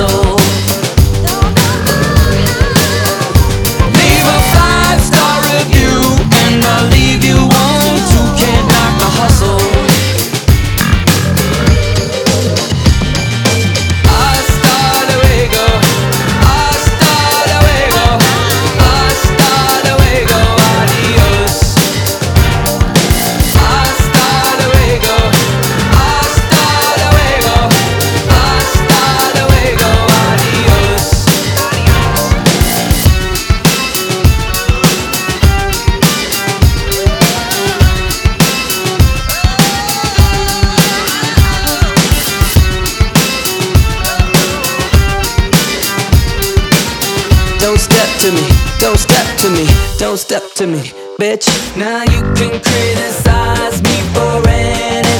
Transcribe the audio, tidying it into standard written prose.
hustle. Leave a 5-star review and I'll leave you one too. Can't knock the hustle. Hasta luego, hasta luego, hasta luego, adios. Hasta luego, hasta luego, hasta luego, adios. Don't step to me, don't step to me, don't step to me, bitch. Now you can criticize me for anything.